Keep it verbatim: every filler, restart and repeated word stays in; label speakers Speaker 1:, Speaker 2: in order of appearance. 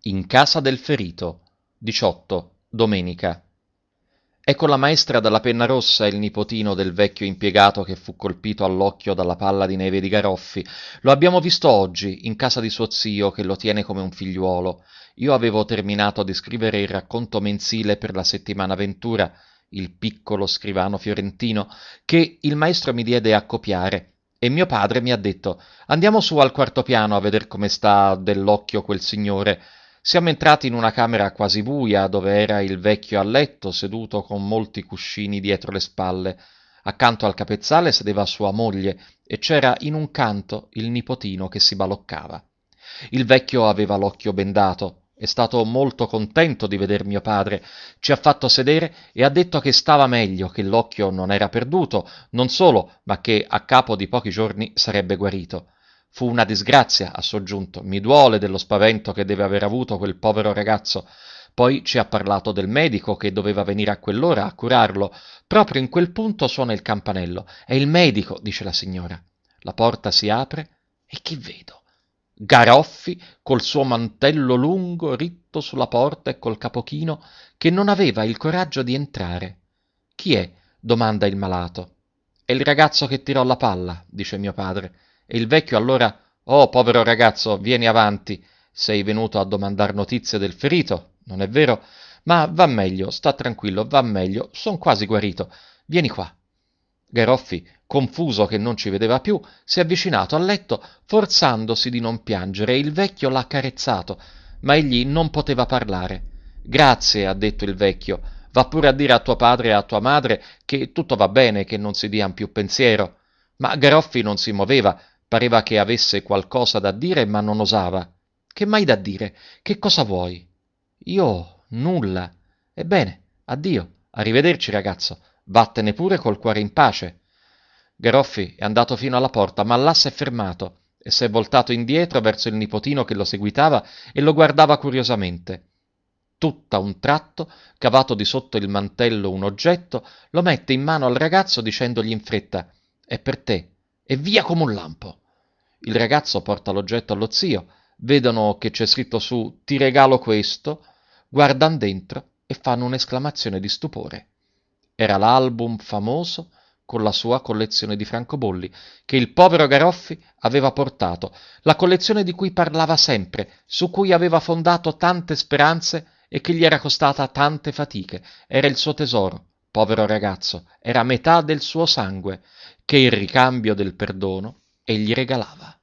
Speaker 1: In casa del ferito. diciotto. Domenica. Ecco la maestra dalla penna rossa e il nipotino del vecchio impiegato che fu colpito all'occhio dalla palla di neve di Garoffi. Lo abbiamo visto oggi, in casa di suo zio, che lo tiene come un figliuolo. Io avevo terminato di scrivere il racconto mensile per la settimana Ventura, il piccolo scrivano fiorentino, che il maestro mi diede a copiare. E mio padre mi ha detto: andiamo su al quarto piano a veder come sta dell'occhio quel signore. Siamo entrati in una camera quasi buia, dove era il vecchio a letto, seduto con molti cuscini dietro le spalle. Accanto al capezzale sedeva sua moglie e c'era in un canto il nipotino che si baloccava. Il vecchio aveva l'occhio bendato. È stato molto contento di veder mio padre. Ci ha fatto sedere e ha detto che stava meglio, che l'occhio non era perduto, non solo, ma che a capo di pochi giorni sarebbe guarito. Fu una disgrazia, ha soggiunto. Mi duole dello spavento che deve aver avuto quel povero ragazzo. Poi ci ha parlato del medico che doveva venire a quell'ora a curarlo. Proprio in quel punto suona il campanello. È il medico, dice la signora. La porta si apre e chi vedo? Garoffi, col suo mantello lungo ritto sulla porta e col capo chino, che non aveva il coraggio di entrare. Chi è? Domanda il malato. È il ragazzo che tirò la palla, dice mio padre. E il vecchio allora: oh, povero ragazzo, vieni avanti. Sei venuto a domandar notizie del ferito, non è vero? Ma va meglio, sta tranquillo, va meglio, son quasi guarito. Vieni qua. Garoffi, confuso che non ci vedeva più, si è avvicinato al letto, forzandosi di non piangere, e il vecchio l'ha carezzato, ma egli non poteva parlare. Grazie, ha detto il vecchio, va pure a dire a tuo padre e a tua madre che tutto va bene, che non si dian più pensiero. Ma Garoffi non si muoveva, pareva che avesse qualcosa da dire, ma non osava. Che m'hai da dire? Che cosa vuoi? Io nulla. Ebbene, addio, arrivederci ragazzo. Vattene pure col cuore in pace. Garoffi è andato fino alla porta, ma là s'è fermato e s'è voltato indietro verso il nipotino che lo seguitava e lo guardava curiosamente. Tutt'a un tratto, cavato di sotto il mantello un oggetto, lo mette in mano al ragazzo dicendogli in fretta: è per te, e via come un lampo. Il ragazzo porta l'oggetto allo zio, vedono che c'è scritto su ti regalo questo, guardan dentro e fanno un'esclamazione di stupore. Era l'album famoso con la sua collezione di francobolli che il povero Garoffi aveva portato, la collezione di cui parlava sempre, su cui aveva fondato tante speranze e che gli era costata tante fatiche. Era il suo tesoro, povero ragazzo, era metà del suo sangue, che in ricambio del perdono egli regalava.